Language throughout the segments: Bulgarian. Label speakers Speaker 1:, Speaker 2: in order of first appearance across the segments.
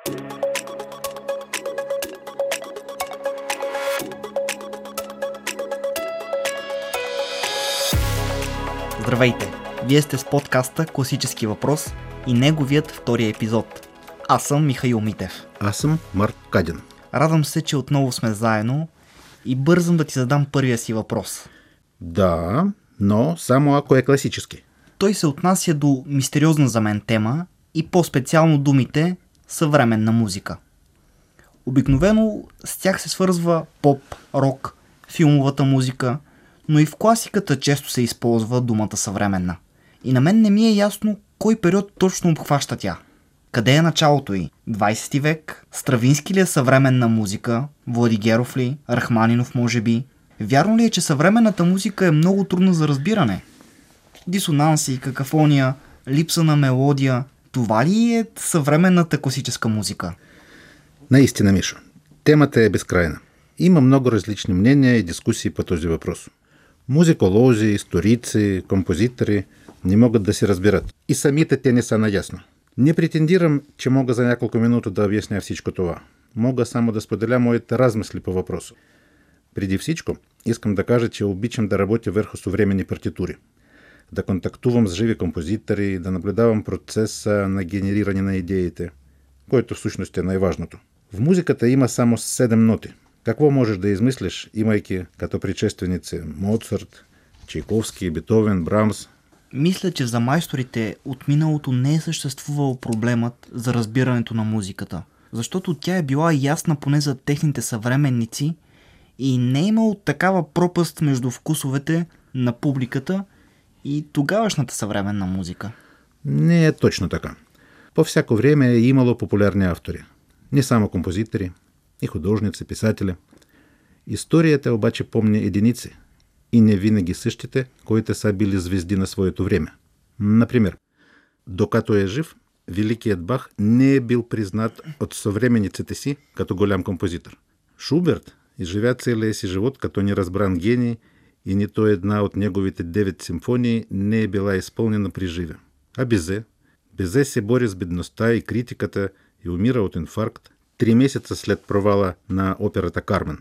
Speaker 1: Здравейте! Вие сте с подкаста Класически въпрос и неговият втория епизод. Аз съм Михаил Митев.
Speaker 2: Аз съм Марк Кадин.
Speaker 1: Радвам се, че отново сме заедно и бързам да ти задам първия си въпрос.
Speaker 2: Да, но само ако е класически.
Speaker 1: Той се отнася до мистериозна за мен тема и по-специално думите съвременна музика. Обикновено с тях се свързва поп, рок, филмовата музика, но и в класиката често се използва думата съвременна. И на мен не ми е ясно кой период точно обхваща тя. Къде е началото й? 20 век? Стравински ли е съвременна музика? Владигеров ли? Рахманинов може би? Вярно ли е, че съвременната музика е много трудна за разбиране? Дисонанси, какафония, липса на мелодия. Това ли е съвременната класическа музика?
Speaker 2: Наистина, Мишо. Темата е безкрайна. Има много различни мнения и дискусии по този въпрос. Музиколози, историци, композитори не могат да се разберат. И самите те не са наясно. Не претендирам, че мога за няколко минути да обясня всичко това. Мога само да споделя моите размисли по въпроса. Преди всичко, искам да кажа, че обичам да работя върху съвременни партитури. Да контактувам с живи композитори, да наблюдавам процеса на генериране на идеите, който всъщност е най-важното. В музиката има само 7 ноти. Какво можеш да измислиш, имайки като предшественици Моцарт, Чайковски, Бетовен, Брамс?
Speaker 1: Мисля, че за майсторите от миналото не е съществувал проблемът за разбирането на музиката, защото тя е била ясна поне за техните съвременници и не е имало такава пропаст между вкусовете на публиката и тогавашната съвременна музика.
Speaker 2: Не е точно така. По всяко време е имало популярни автори. Не само композитори, и художници, писатели. Историята обаче помни единици и не винаги същите, които са били звезди на своето време. Например, докато е жив, великият Бах не е бил признат от съвременниците си като голям композитор. Шуберт изживя целия си живот като неразбран гений и нито една от неговите 9 симфонии не е била изпълнена при живе. А Бизе се бори с бедността и критиката и умира от инфаркт 3 месеца след провала на операта Кармен.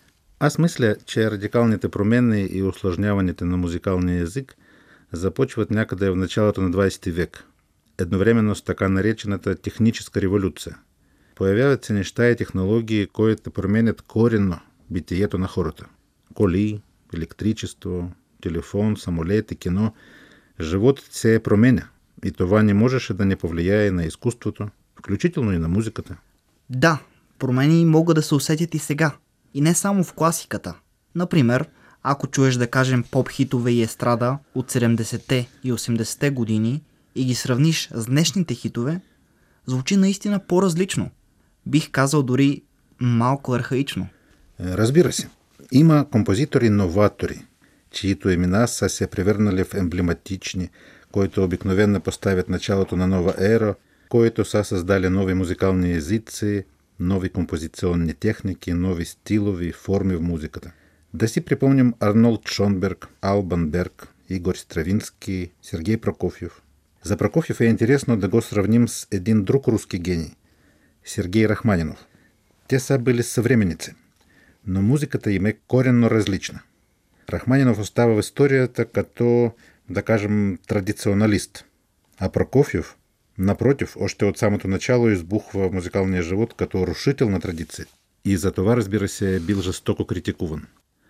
Speaker 2: Аз мисля, че радикалните промени и усложняването на музикалния език започват някъде в началото на 20 век, едновременно с така наречената техническа революция. Появяват се неща и технологии, които променят коренно битието на хората. Коли, електричество, телефон, самолети, кино. Животът се променя и това не можеше да не повлияе на изкуството, включително и на музиката.
Speaker 1: Да, промени могат да се усетят и сега. И не само в класиката. Например, ако чуеш да кажем поп-хитове и естрада от 70-те и 80-те години и ги сравниш с днешните хитове, звучи наистина по-различно. Бих казал дори малко архаично.
Speaker 2: Разбира се. Има композитори-новатори, чието имена са се превърнали в емблематични, които обикновено поставят началото на нова ера, които са създали нови музикални езици, нови композиционни техники, нови стилови форми в музиката. Да си припомним Арнолд Шонберг, Албан Берг, Игор Стравински, Сергей Прокофьев. За Прокофьев е интересно да го сравним с един друг руски гений – Сергей Рахманинов. Те са били съвременници, но музиката им е коренно различна. Рахманинов остава в историята като, да кажем, традиционалист, а Прокофьев напротив, още от самото начало избухва в музикалния живот като рушител на традиции. И за това, разбира се, е бил жестоко критикуван.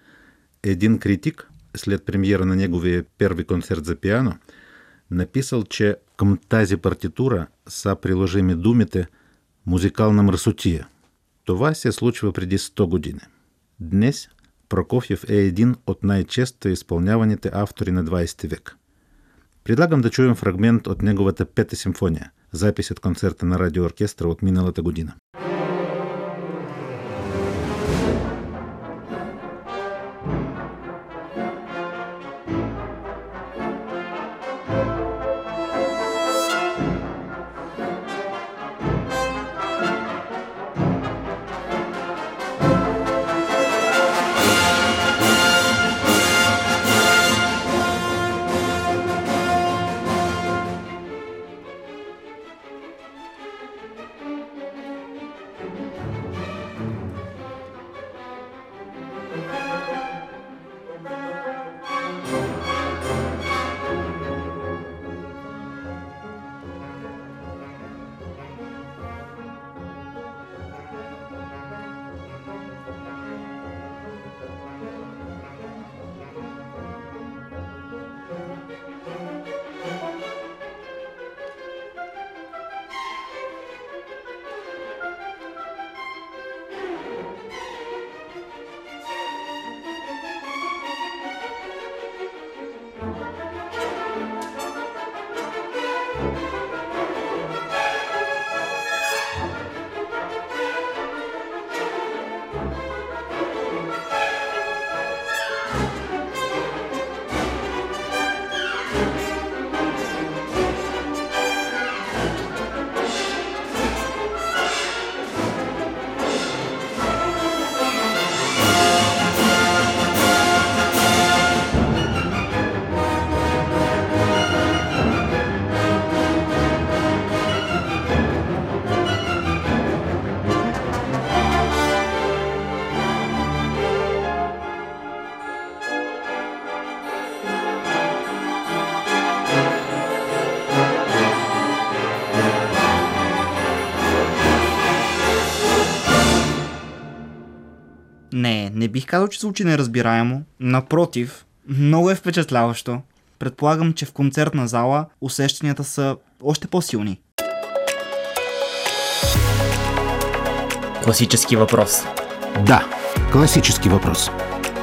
Speaker 2: Един критик, след премиера на неговия първи концерт за пиано, написал, че към тази партитура са приложими думите музикална мръсотия. Това се случва преди 100 години. Днес Прокофьев е един от най-често изпълняваните автори на 20 век. Предлагам да чуем фрагмент от неговата 5-та симфония, запис от концерта на радиооркестра от миналата година.
Speaker 1: Не бих казал, че звучи неразбираемо. Напротив, много е впечатляващо. Предполагам, че в концертна зала усещанията са още по-силни. Класически въпрос.
Speaker 2: Да, класически въпрос.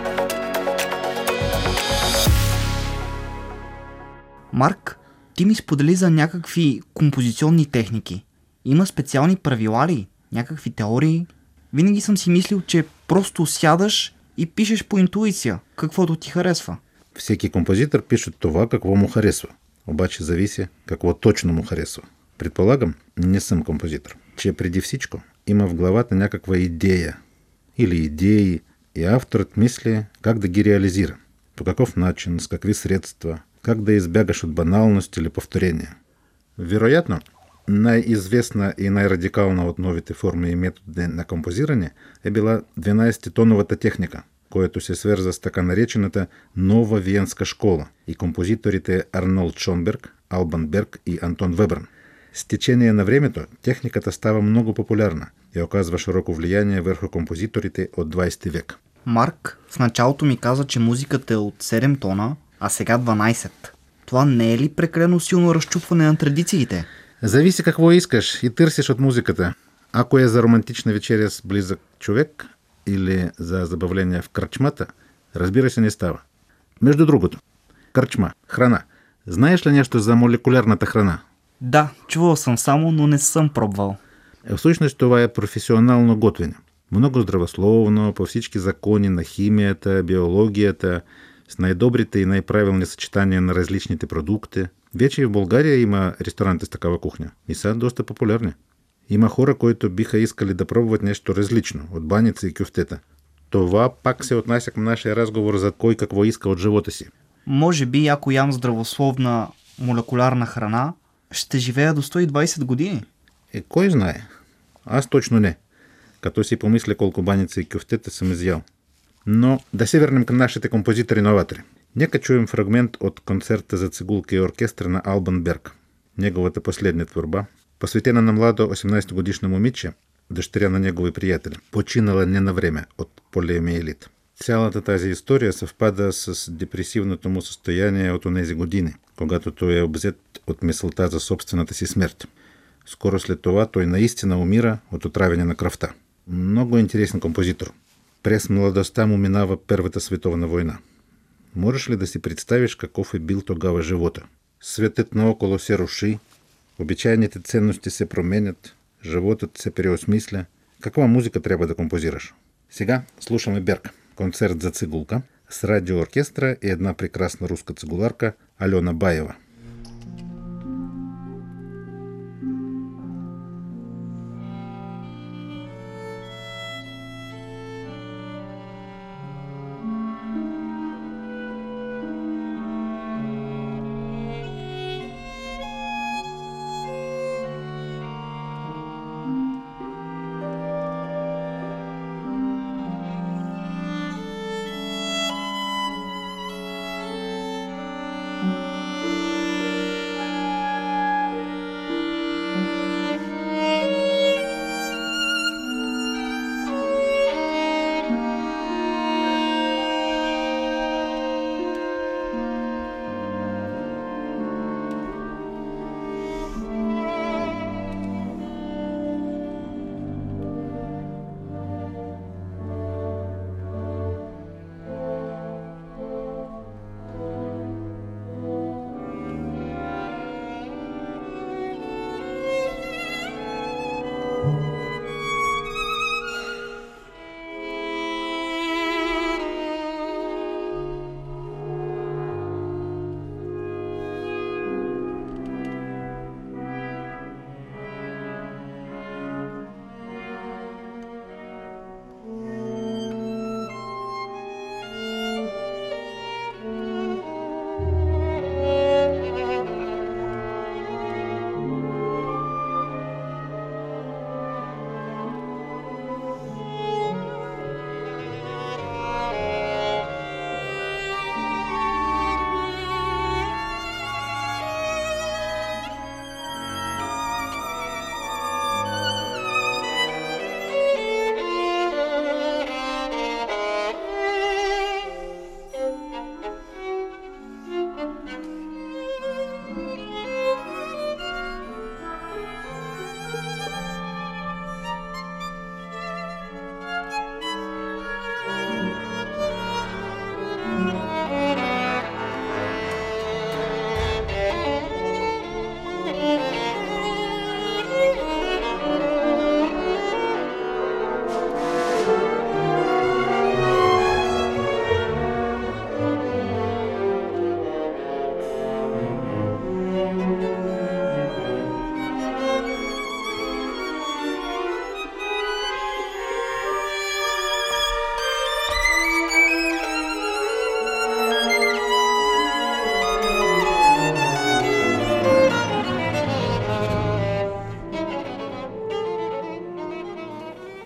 Speaker 1: Марк, ти ми сподели за някакви композиционни техники. Има специални правила ли? Някакви теории? Винаги съм си мислил, че просто сядаш и пишеш по интуиция, каквото ти харесва.
Speaker 2: Всеки композитор пише това, какво му харесва. Обаче зависи какво точно му харесва. Предполагам, не съм композитор, че преди всичко има в главата някаква идея или идеи и авторът мисли как да ги реализира. По какъв начин, с какви средства, как да избягаш от баналност или повторение. Вероятно, най-известна и най-радикална от новите форми и методи на композиране е била 12-тоновата техника, която се свърза с така наречената нова виенска школа и композиторите Арнолд Шонберг, Албан Берг и Антон Вебърн. С течение на времето техниката става много популярна и оказва широко влияние върху композиторите от 20 век.
Speaker 1: Марк в началото ми каза, че музиката е от 7 тона, а сега 12. Това не е ли прекалено силно разчупване на традициите?
Speaker 2: Зависи какво искаш и търсиш от музиката. Ако е за романтична вечеря с близък човек или за забавление в кръчмата, разбира се, не става. Между другото, кръчма, храна. Знаеш ли нещо за молекулярната храна?
Speaker 1: Да, чувал съм само, но не съм пробвал.
Speaker 2: Всъщност това е професионално готвене. Много здравословно, по всички закони на химията, биологията, с най-добрите и най-правилни съчетания на различните продукти. Вече и в България има ресторанти с такава кухня и са доста популярни. Има хора, които биха искали да пробват нещо различно от баница и кюфтета. Това пак се отнася към нашия разговор за кой какво иска от живота си.
Speaker 1: Може би, ако ям здравословна молекулярна храна, ще живея до 120 години.
Speaker 2: Кой знае? Аз точно не. Като си помисля колко баница и кюфтета съм изял. Но да се върнем към нашите композитори-новатори. Нека чуем фрагмент от концерта за цигулка и оркестър на Албан Берг. Неговата последна творба, посветена на младо 18-годишно момиче, дъщеря на негови приятели, починала не на време от полиомиелит. Цялата тази история съвпада с депресивното му състояние от онези години, когато той е обзет от мисълта за собствената си смърт. Скоро след това той наистина умира от отравяне на кръвта. Много интересен композитор. През младостта му минава Първата световна война. Можеш ли да си представиш какъв е бил тогава живота? Светът наоколо се руши, обичайните ценности се променят, животът се преосмисля. Каква музика трябва да композираш? Сега слушаме Берг. Концерт за цигулка с радиооркестра и една прекрасна руска цигуларка Алена Баева.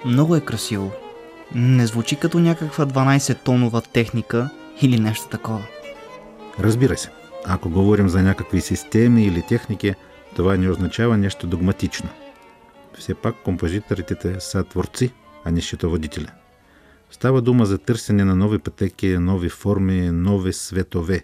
Speaker 1: Много е красиво. Не звучи като някаква 12-тонова техника или нещо такова.
Speaker 2: Разбира се, ако говорим за някакви системи или техники, това не означава нещо догматично. Все пак композиторите са творци, а не счетоводители. Става дума за търсене на нови пътеки, нови форми, нови светове.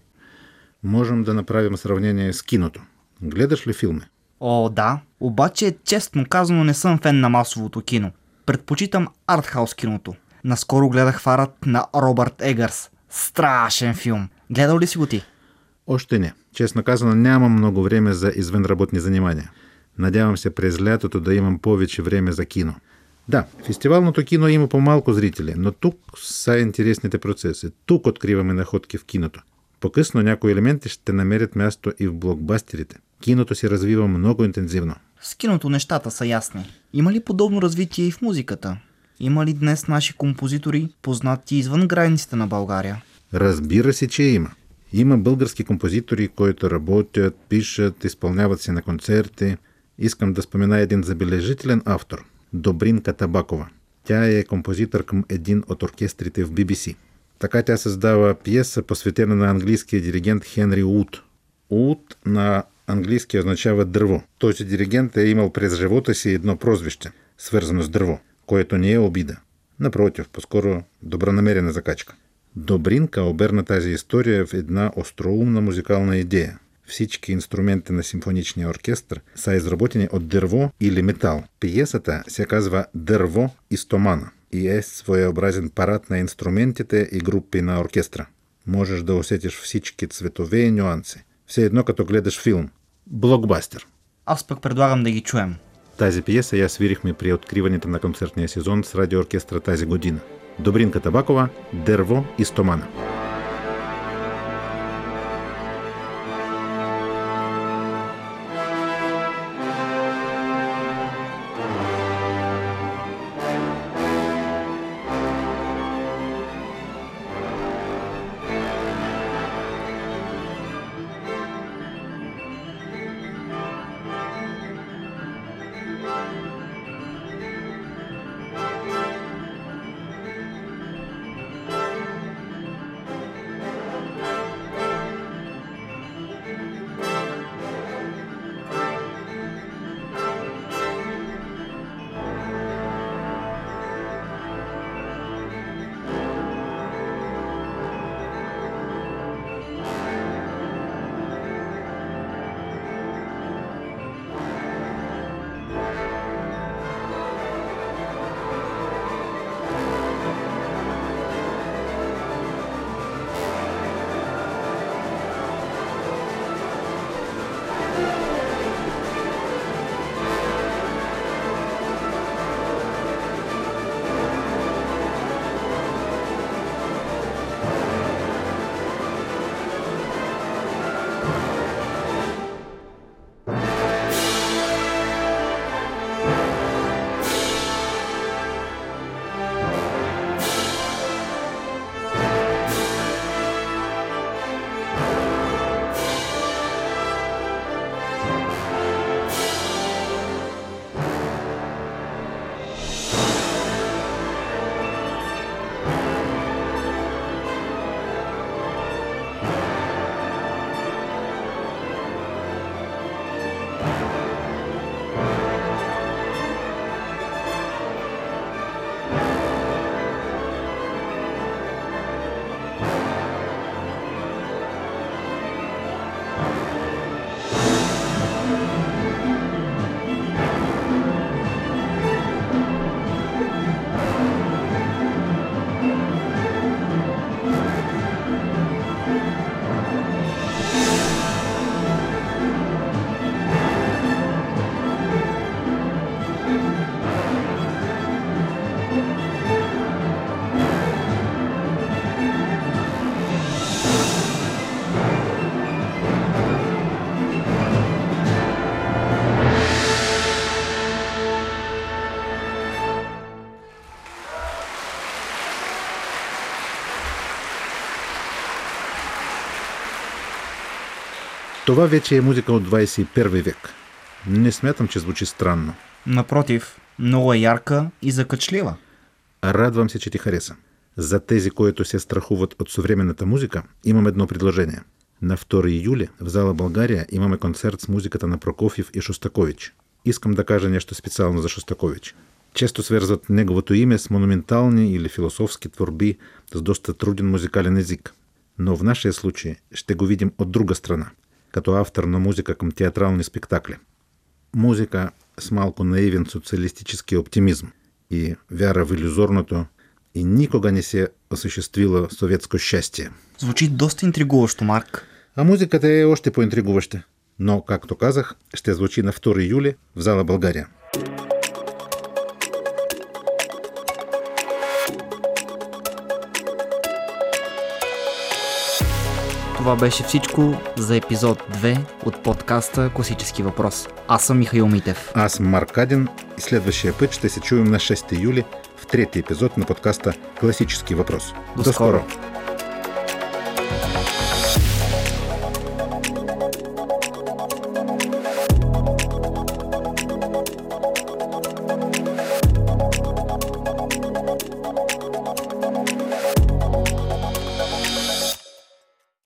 Speaker 2: Можем да направим сравнение с киното. Гледаш ли филми?
Speaker 1: О, да. Обаче, честно казано, не съм фен на масовото кино. Предпочитам артхаус киното. Наскоро гледах Фарът на Робърт Егърс. Страшен филм. Гледал ли си го ти?
Speaker 2: Още не. Честно казано, нямам много време за извънработни занимания. Надявам се през лятото да имам повече време за кино. Да, фестивалното кино има по-малко зрители, но тук са интересните процеси. Тук откриваме находки в киното. По-късно някои елементи ще намерят място и в блокбастерите. Киното се развива много интензивно.
Speaker 1: С киното нещата са ясни. Има ли подобно развитие и в музиката? Има ли днес наши композитори, познати извън границите на България?
Speaker 2: Разбира се, че има. Има български композитори, които работят, пишат, изпълняват се на концерти. Искам да спомена един забележителен автор – Добринка Табакова. Тя е композитор към един от оркестрите в BBC. Така тя създава пиеса, посветена на английския диригент Хенри Уд. Уд на английски означава дърво. Този диригент е имал през живота си едно прозвище, свързано с дърво, което не е обида. Напротив, по-скоро добронамерена закачка. Добринка оберна тази история в една остроумна музикална идея. Всички инструменти на симфоничния оркестър са изработени от дърво или метал. Пиесата се казва «Дърво и стомана» и е своеобразен парад на инструментите и групи на оркестра. Можеш да усетиш всички цветове и нюанси. Все едно като гледаш филм. Блокбастер.
Speaker 1: Аз пък предлагам да ги чуем.
Speaker 2: Тази пиеса я свирихме при откриването на концертния сезон с радиооркестра тази година. Добринка Табакова, «Дърво и стомана». Това вече е музика от 21 век. Не смятам, че звучи странно.
Speaker 1: Напротив, Много е ярка и закачлива.
Speaker 2: Радвам се, че ти хареса. За тези, които се страхуват от съвременната музика, имам едно предложение. На 2 юли в зала България имаме концерт с музиката на Прокофиев и Шостакович. Искам да кажа нещо специално за Шостакович. Често свързват неговото име с монументални или философски творби с доста труден музикален език. Но в нашия случай ще го видим от друга страна, като автор на музика към театрални спектакли. Музика с малко наивен социалистически оптимизъм и вяра в илюзорното и никога не се осъществила съветско щастие.
Speaker 1: Звучи доста интригуващо, Марк.
Speaker 2: А музиката е още по-интригуваща. Но, както казах, ще звучи на 2 юли в зала България.
Speaker 1: Това беше всичко за епизод 2 от подкаста Класически въпрос. Аз съм Михаил Митев.
Speaker 2: Аз съм Марк Кадин и следващия път ще се чуем на 6 юли в 3-ти епизод на подкаста Класически въпрос.
Speaker 1: До скоро!